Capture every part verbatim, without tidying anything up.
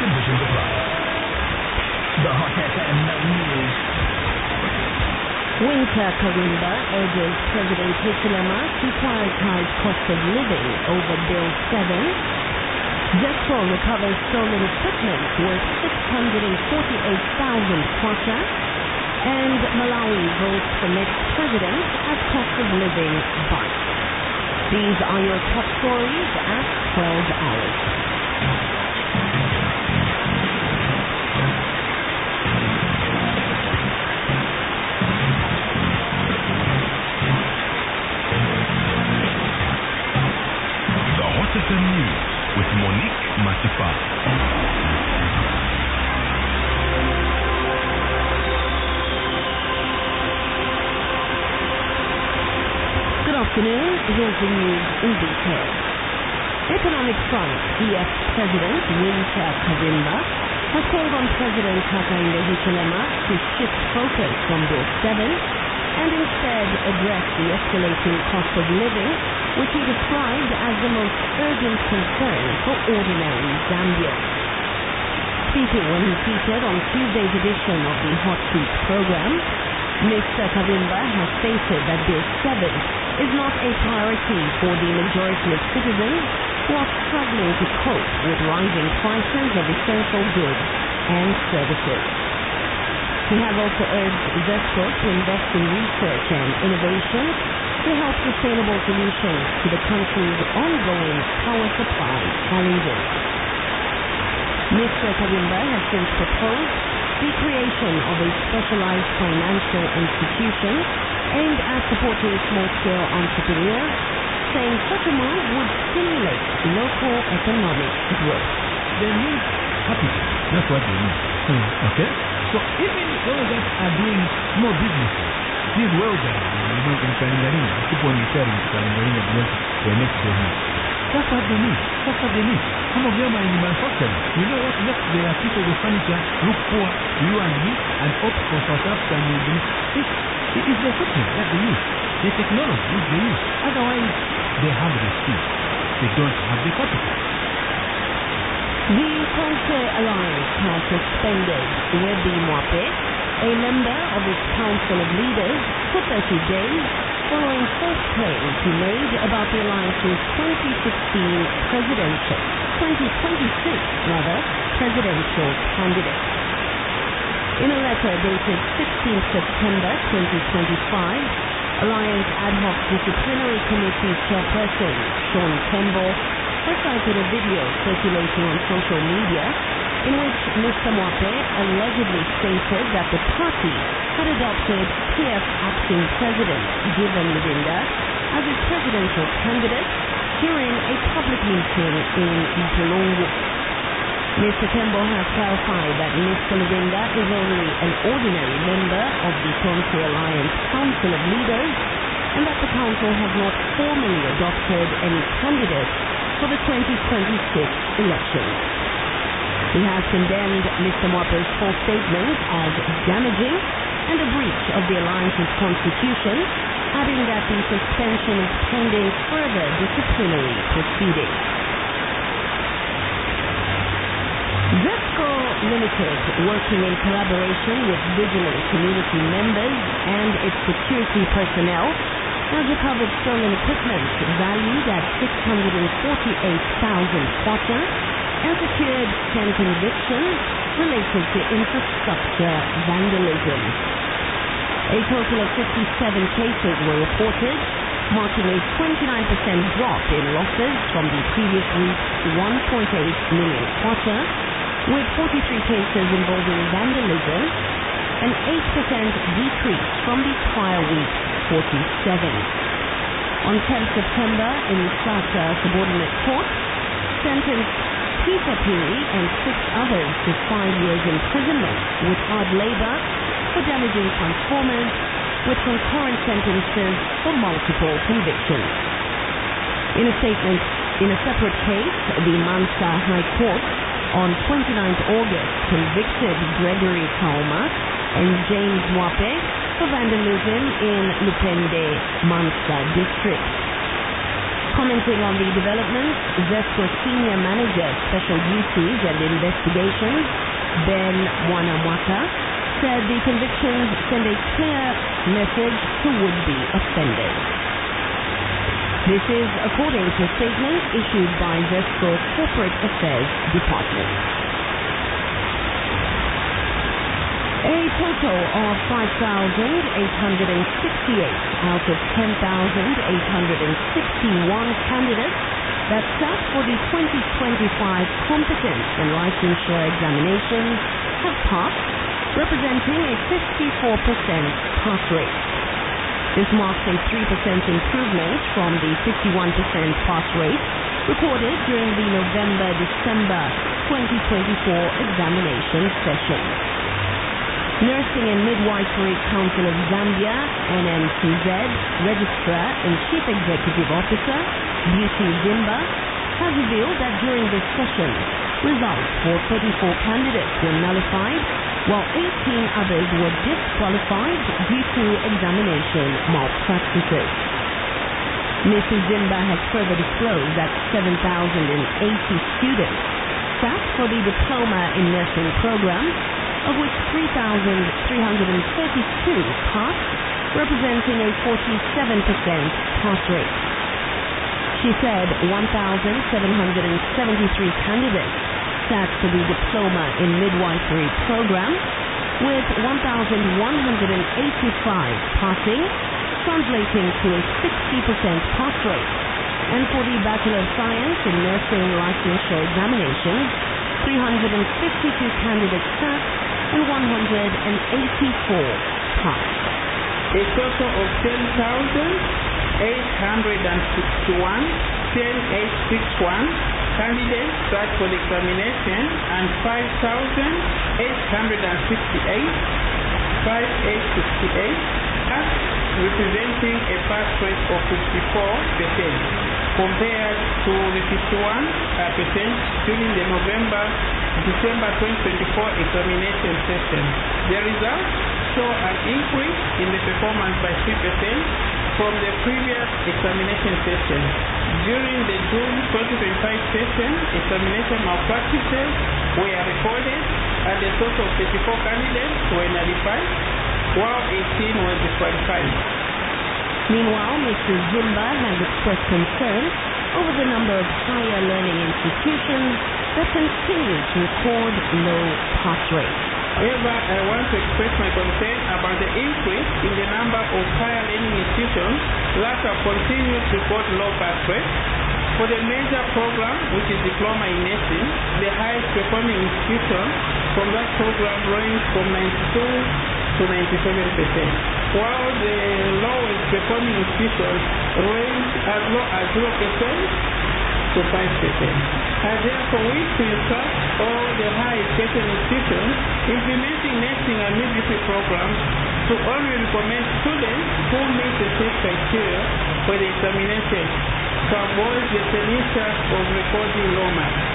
Conditions apply. The Hot F M News. Winter Kawimba urges President Hichilema to prioritize cost of living over Bill seven. Zesco recovers stolen equipment worth six hundred forty-eight thousand kwacha. And Malawi votes for next president as cost of living bites. These are your top stories at twelve hours. The Hot F M News with Monique Matifa. Good afternoon, here's the news in detail. Economic Front E F President Winter Kawimba has called on President Hakainde Hichilema to shift focus from Bill seven and instead address the escalating cost of living, which he described as the most urgent concern for ordinary Zambians. Speaking when he featured on Tuesday's edition of the Hot Seat program, Mister Kawimba has stated that Bill seven is not a priority for the majority of citizens who are struggling to cope with rising prices of essential goods and services. He has also urged Zesco to invest in research and innovation to help sustainable solutions to the country's ongoing power supply challenges. Mister Kawimba has since proposed the creation of a specialized financial institution aimed at supporting small-scale entrepreneurs, saying such a move would stimulate local economic growth. They need capital. That's what they need. Hmm. Okay? So even those that are doing small businesses, these welders, you know, in Kalingaringa, I keep on referring to Kalingaringa because we're next to them. That's what they need. That's what they need. Some of them are in manufacturing. You know what makes their pieces of furniture look poor to you and me and opt for South African business? It's, it's the equipment that they use, the technology which they use. Otherwise, they have the skills. They don't have the capital. The Conte Alliance has suspended Webi Mwape, a member of its Council of Leaders, for thirty days following false claims he made about the alliance's twenty sixteen presidential, twenty twenty-six rather, presidential candidate. In a letter dated sixteenth September twenty twenty-five, Alliance Ad Hoc Disciplinary Committee Chairperson Sean Tembo recited a video circulating on social media in which Mister Mwape allegedly stated that the party had adopted P F acting president Given Lurinda as its presidential candidate during a public meeting in Mpulungu. Mister Tembo has clarified that Mister Lurinda is only an ordinary member of the Conte Alliance Council of Leaders and that the council has not formally adopted any candidate for the twenty twenty-six elections. He has condemned Mister Mwape's false statements as damaging and a breach of the Alliance's constitution, adding that the suspension is pending further disciplinary proceedings. Zesco Limited, working in collaboration with vigilant community members and its security personnel, has recovered stolen equipment valued at six hundred forty-eight thousand kwacha and secured ten convictions related to infrastructure vandalism. A total of fifty-seven cases were reported, marking a twenty-nine percent drop in losses from the previous week's one point eight million kwacha, with forty-three cases involving vandalism, an eight percent decrease from the prior week's forty-seven. On tenth September, in Lusaka Subordinate Court sentenced Peter Piri and six others to five years imprisonment with hard labor for damaging transformers, with concurrent sentences for multiple convictions. In a statement, in a separate case, the Mansa High Court on twenty-ninth August convicted Gregory Kauma and James Mwape for vandalism in Lupende, Mansa district. Commenting on the developments, ZESCO Senior Manager, Special Duties and Investigations, Ben Mwanamwaka, said the convictions send a clear message to would-be offenders. This is according to a statement issued by ZESCO's Corporate Affairs Department. A total of five thousand eight hundred sixty-eight out of ten thousand eight hundred sixty-one candidates that sat for the twenty twenty-five competence and licensure examinations have passed, representing a fifty-four percent pass rate. This marks a three percent improvement from the fifty-one percent pass rate recorded during the November-December twenty twenty-four examination session. Nursing and Midwifery Council of Zambia, N M C Z, Registrar and Chief Executive Officer, Beauty Zimba, has revealed that during this session, results for thirty-four candidates were nullified, while eighteen others were disqualified due to examination malpractices. Missus Zimba has further disclosed that seven thousand eighty students sat for the Diploma in Nursing program, of which three thousand three hundred thirty-two passed, representing a forty-seven percent pass rate. She said one thousand seven hundred seventy-three candidates sat for the Diploma in Midwifery program, with one thousand one hundred eighty-five passing, translating to a sixty percent pass rate. And for the Bachelor of Science in Nursing licensure examinations, three hundred fifty-two candidates sat and one hundred eighty-four passed. A total of ten thousand eight hundred sixty-one, ten thousand eight hundred sixty-one candidates sat for the examination and five thousand eight hundred sixty-eight, five thousand eight hundred sixty-eight passed, representing a pass rate of fifty-four percent compared to the fifty-one percent during the November December twenty twenty-four examination session. The results show an increase in the performance by three percent from the previous examination session. During the June twenty twenty-five session, examination malpractices were recorded and a total of thirty-four candidates were nullified, while eighteen were disqualified. Meanwhile, Missus Zimba has expressed concern over the number of higher learning institutions that continue to record low pass rates. However, I want to express my concern about the increase in the number of higher learning institutions that have continued to record low pass rates. For the major program, which is Diploma in Nursing, the highest performing institutions from that program range from ninety-two to ninety-seven percent, while the lowest performing institutions range as low as zero percent to five percent. I therefore wish to instruct all the higher education institutions implementing nursing and midwifery programs to only recommend students who meet the set criteria for the examination to avoid the tendency of recording low marks.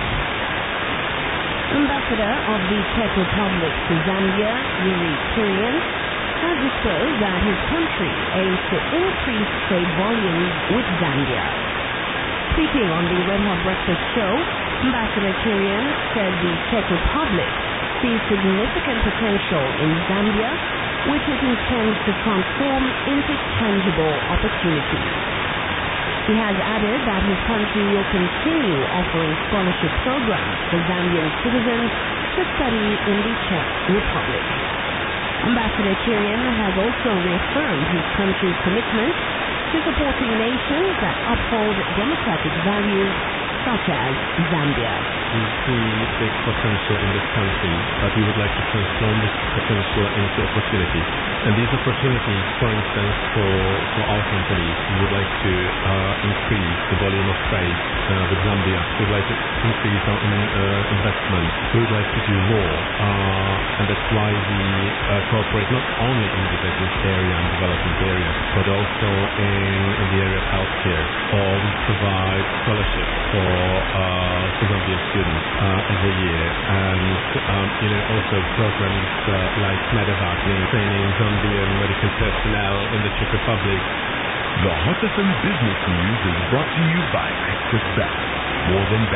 Ambassador of the Czech Republic to Zambia, Yuri Kirian, has disclosed that his country aims to increase trade volumes with Zambia. Speaking on the Red Hot Breakfast show, Ambassador Kirian said the Czech Republic sees significant potential in Zambia, which it intends to transform into tangible opportunities. He has added that his country will continue offering scholarship programs for Zambian citizens to study in the Czech Republic. Ambassador Kirian has also reaffirmed his country's commitment to supporting nations that uphold democratic values such as Zambia. We see big potential in this country, but we would like to transform this potential into opportunities. And these opportunities, for instance, for, for our companies, we would like to uh, increase the volume of trade uh, with Zambia. We would like to increase our in, uh, investment. We would like to do more. Uh, and that's why we uh, cooperate not only in the business area and development area, but also in, in the area of healthcare. Or we provide scholarships for uh, for Zambian students uh, every year, and um, you know also programs uh, like Medevac, you know, training Zambian medical personnel in the Czech Republic. The Hot F M Business News is brought to you by Access Bank. More than